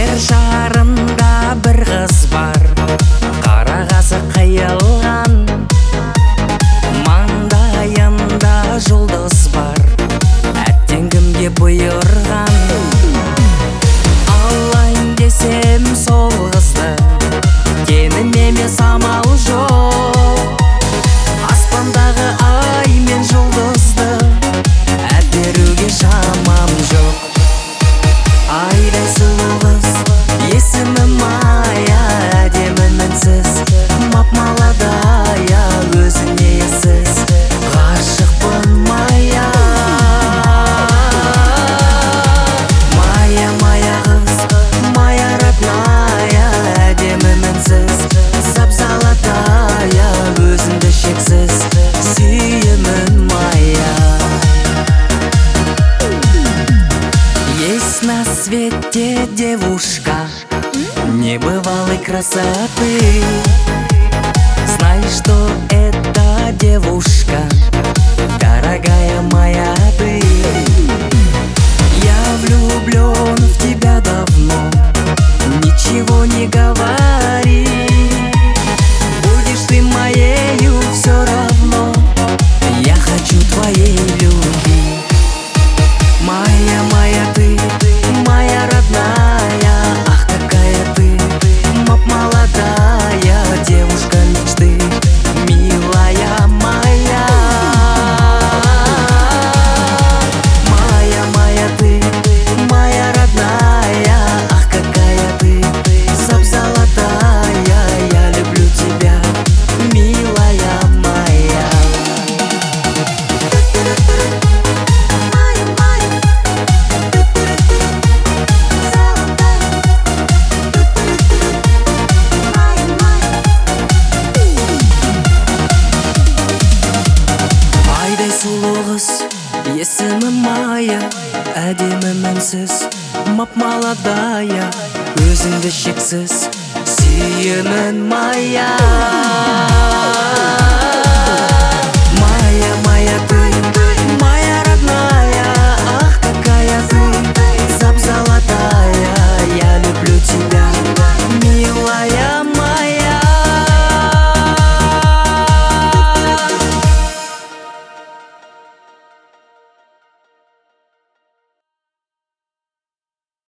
Жер шарында бір қыз бар, қарағасы қиылған, маңдайында жұлдыз бар, әттең кімге бұйырған. Алайын десем сол қызды, тенім емес амал жоқ. Аспандағы ай мен жұлдызды әперуге шамам жоқ. Айдай сұлу қыз, есімі Майя, әдемі мінсіз, мап-маладая, өзіне ессіз, ғашықпын Майя. Майя, Майя қыз, Майя родная, әдемі мінсіз, сап-салатая, өзіңді шексіз сүйемін Майя. Есть на свете девушка небывалой красоты. Знай, что эта девушка дорогая моя ты. Я влюблен в тебя давно, ничего не говори. Будешь ты моею все равно, я хочу твоей любви. Майя, Майя ты, моя родная, ах какая ты, мап-молодая, девушка мечты, милая моя. Майя, Майя ты, моя родная, ах какая ты, сап-золотая, я люблю тебя, милая моя. Айдай сұлу қыз, есімі Майя, әдемі мінсіз, мап-маладая, өзіңді шексіз сүйемін Майя.